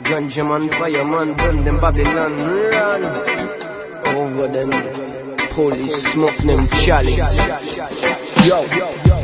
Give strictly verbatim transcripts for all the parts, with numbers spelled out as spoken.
Ganja man, fireman, burn them Babylon, run over them. Police smoke them chalice. Yo, yo, yo,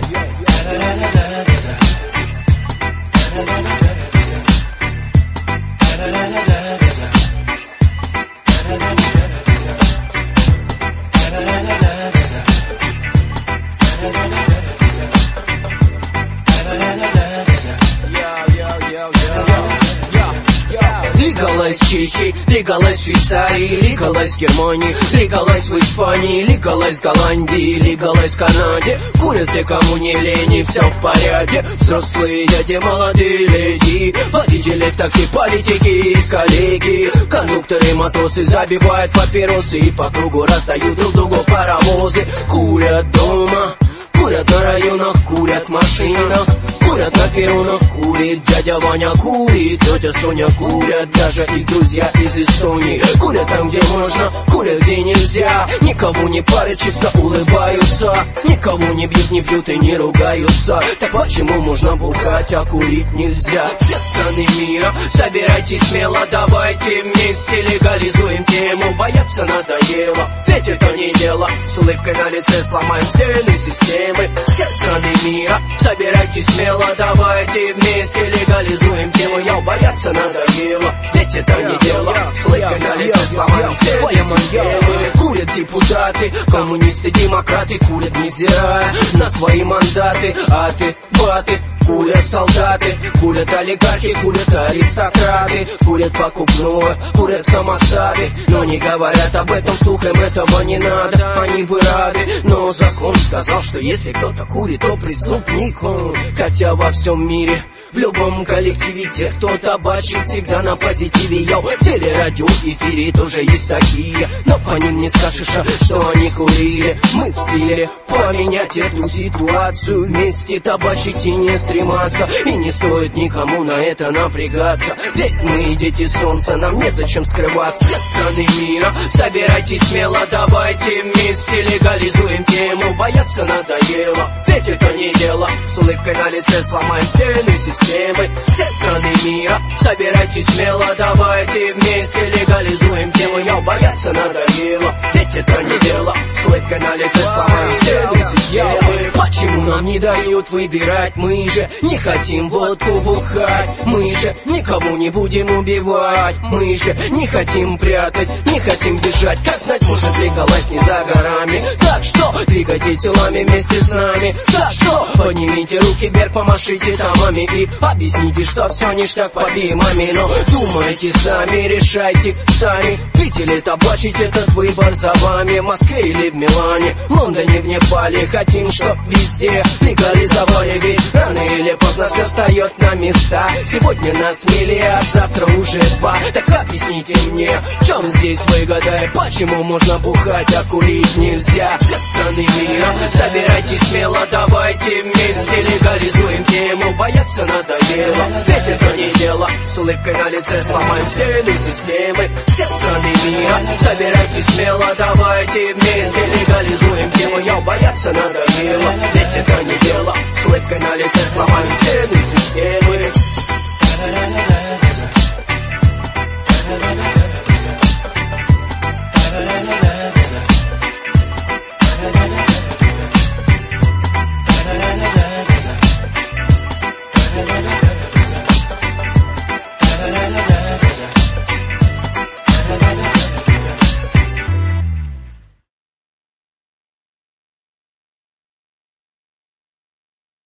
Legalize Чехии, legalize Швейцарии, legalize Германии, legalize в Испании, legalize Голландии, legalize Канаде. Курят все, кому не лень, все в порядке. Взрослые дяди, молодые леди, водители в такси, политики, коллеги, кондукторы, матросы забивают папиросы и по кругу раздают друг другу паровозы. Курят дома, курят на районах, курят в машинах, курят на перронах, курит дядя Ваня, курит тетя Соня, курят даже их друзья из Эстонии. Курят там, где можно, курят, где нельзя. Никого не парят, чисто улыбаются. Никого не бьют, не пьют и не ругаются. Так почему можно бухать, а курить нельзя? Все страны мира, собирайтесь смело, давайте вместе легализуем тему. Бояться надоело, ведь это не дело. С улыбкой на лице сломаем стены системы. Все страны мира, собирайтесь смело, давайте вместе легализуем тему. Я бояться надоело, ведь это не дело. С улыбкой на лице сломаем стены системы. Курят депутаты, коммунисты, демократы, курят невзирая на свои мандаты. А ты, баты, курят солдаты, курят олигархи, курят аристократы, курят покупное, курят самосады. Но не говорят об этом вслух, им этого не надо. Они бы рады, но закон сказал, что если кто-то курит, то преступник он. Хотя во всем мире, в любом коллективе, тех, кто табачит, всегда на позитиве. Я в телерадио эфире тоже есть такие, но по ним не скажешь, что они курили. Мы в силе поменять эту ситуацию, вместе табачить и не стрематься. И не стоит никому на это напрягаться, ведь мы дети солнца, нам незачем скрываться. Все страны мира, собирайтесь смело, давайте вместе легализуем тему. Бояться надоело, ведь это не дело. С улыбкой на лице сломаем стены системы. Все страны мира, собирайтесь смело, давайте вместе легализуем тему. Я бояться надоело, ведь это не дело. С улыбкой на лице сломаем стены системы. Почему нам не дают выбирать? Мы же не хотим водку бухать, мы же никого не будем убивать, мы же не хотим прятать, не хотим бежать. Как знать, может легалайз не за горами. Так что двигайте телами вместе с нами. Так что поднимите руки вверх, помашите томами и объясните, что все ништяк по бимами. Но думайте сами, решайте сами, пить или табачить, этот выбор за вами. В Москве или в Милане, в Лондоне, в Непале, хотим, чтоб везде легализовали. Ведь рано или поздно все встает на места. Сегодня нас миллиард, завтра уже два. Так объясните мне, в чем здесь выгода? И почему можно бухать, а курить нельзя? Все страны мира, собирайтесь смело, давайте вместе легализуем тему. Бояться надоело, ведь это не дело. С улыбкой на лице сломаем стены системы. Все страны мира, собирайтесь смело, давайте вместе легализуем тему. Я бояться надоело, ведь это не дело. С улыбкой на лице сломаем стены системы.